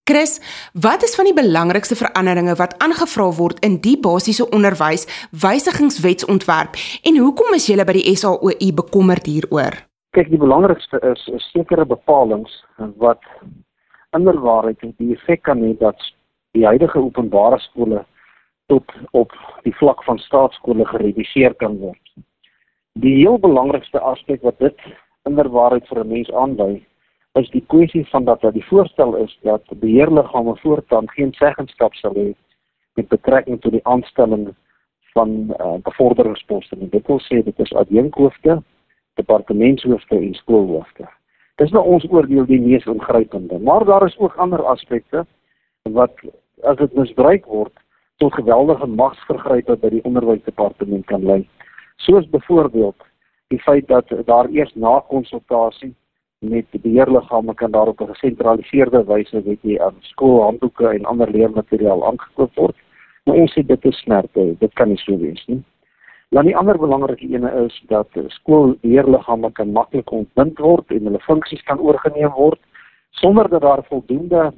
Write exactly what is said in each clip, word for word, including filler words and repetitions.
Chris, wat is van die belangrikste veranderinge wat aangevra word in die basiese onderwys wysigingswetsontwerp en hoekom is julle by die S A O I bekommerd hieroor? Kyk, die belangrikste is, is sekere bepalings wat inderwaarheid die effek kan hê dat die huidige openbare skole tot op die vlak van staatskole gereduseer kan word. Die heel belangrikste aspek wat dit inderwaarheid vir 'n mens aandui, is die kwessie van dat dat die voorstel is dat beheerliggame voortaan geen seggenskap sal hê met betrekking tot die aanstelling van uh, bevorderingsposte. Dit wil sê dit is adjunkhoofde, departementshoofde en skoolhoofde. Dis nou ons oordeel die mees ingrypende, maar daar is ook ander aspekte wat, as dit misbruik word, tot geweldige magsvergrype by die onderwysdepartement kan lei. Soos byvoorbeeld die feit dat daar eers na konsultasie met die beheerliggame kan daar op 'n gesentraliseerde wyse weet jy aan skoolhandboeke en ander leermateriaal aangekoop word. Maar ons sê dit is smerte, dit kan nie so wees nie. Dan die ander belangrike ene is dat skoolbeheerliggame kan maklik ontbind word en hulle funksies kan oorgeneem word sonder dat daar voldoende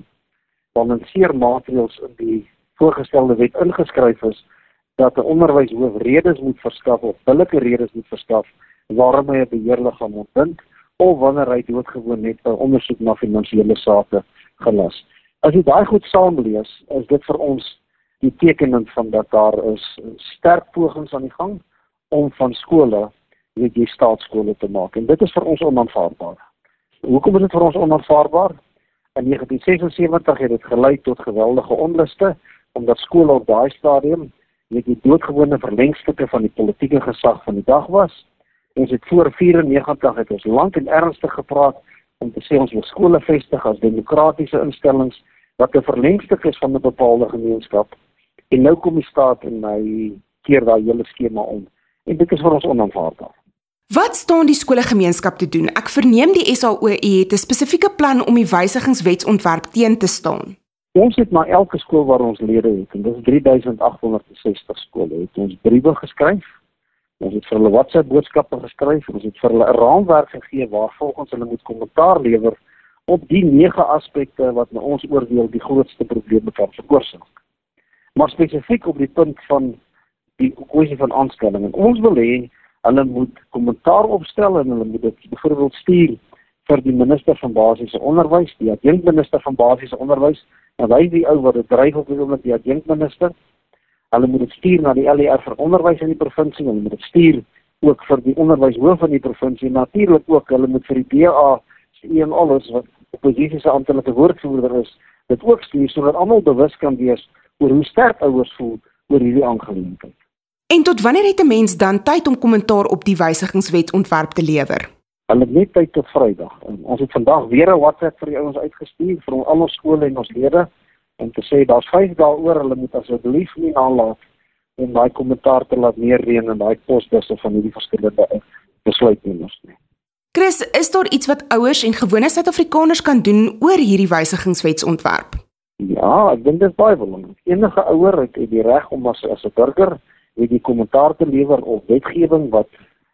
balanseermaatreëls in die voorgestelde wet ingeskryf is dat 'n onderwyshoof redes moet verskaf of billike redes moet verskaf waarom hy 'n beheerliggaam ontbind of wanneer hy doodgewoon net 'n ondersoek na finansiële sake gelas. As jy daai goed saamlees, is dit vir ons die tekenend van dat daar is sterk pogings aan die gang om van skole, weet jy, staatsskole te maak. En dit is vir ons onaanvaarbaar. Hoekom is dit vir ons onaanvaarbaar? In negentien ses en sewentig het dit gelei tot geweldige onluste, omdat skole op daai stadium, weet jy, doodgewone verlengstukke van die politieke gesag van die dag was. Ons het voor vyfennegentig het ons lank en ernstig gepraat om te sê ons wil skole vestig as demokratiese instellings wat 'n verlengstuk is van 'n bepaalde gemeenskap. En nou kom die staat en hy keer daai hele skema om. En dit is vir ons onaanvaarbaar. Wat staan die skoolgemeenskap te doen? Ek verneem die S A O I het 'n spesifieke plan om die wysigingswetsontwerp teen te staan. Ons het na elke skool waar ons lede het, en dit is drie duisend agt honderd sestig skole, het ons briewe geskryf. Ons het vir hulle WhatsApp boodskappe geskryf, ons het vir hulle 'n raamwerk gegee waar volgens hulle moet kommentaar lewer op die nege aspekte wat na ons oordeel die grootste probleme kan veroorsaak. Maar spesifiek op die punt van die kwessie van aanstelling. En ons wil hê hulle moet kommentaar opstel en hulle moet dit byvoorbeeld stuur vir die minister van basiese onderwys, die adjunkminister van basiese onderwys, en hy is die ou wat dit dryf op die oomblik, die adjunkminister. Hulle moet dit stuur na die L E R vir onderwys in die provinsie, hulle moet dit stuur ook vir die onderwyshoof van die provinsie, en natuurlik ook hulle moet vir die D A se een alles wat oppositie se amptelike woordvoerder is, dit ook stuur sodat almal bewus kan wees oor hoe sterk ouers voel oor hierdie aangeleentheid. En tot wanneer het 'n mens dan tyd om kommentaar op die wysigingswetsontwerp te lewer? Hulle het net tyd tot Vrydag. En ons het vandag weer 'n WhatsApp vir die ouens uitgestuur vir al ons skole en ons lede om te sê daar's vyf dae oor, hulle moet asseblief nie nalat om daai kommentaar te laat neerreën in daai posbusse van hierdie verskillende besluitnemers nie. Chris, is daar iets wat ouers en gewone Suid-Afrikaners kan doen oor hierdie wysigingswetsontwerp? Ja, ek dink dit is baie belangrik. Enige ouer het die reg om as as 'n burger weet die kommentaar te lewer op wetgewing wat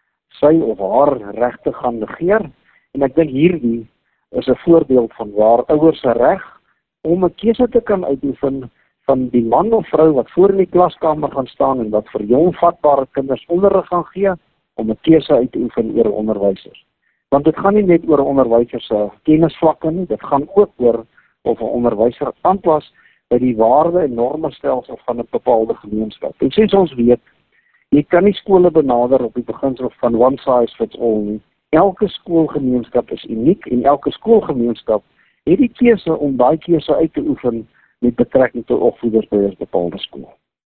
sy of haar regte gaan negeer. En ek dink hierdie is 'n voorbeeld van waar ouers se reg om 'n keuse te kan uitoefen van die man of vrou wat voor in die klaskamer gaan staan en wat vir jong vatbare kinders onderrig gaan gee om 'n keuse uit te oefen oor onderwysers. Want dit gaan nie net oor 'n onderwyser se kennisvlakke nie, dit gaan ook oor of 'n onderwyser aanpas by die waarde en normestelsel van 'n bepaalde gemeenskap. En soos ons weet, jy kan nie skole benader op die beginsel van one size fits all nie. Elke skoolgemeenskap is uniek en elke skoolgemeenskap het die keuse om daai keuse uit te oefen met betrekking tot opvoeders by 'n bepaalde skool.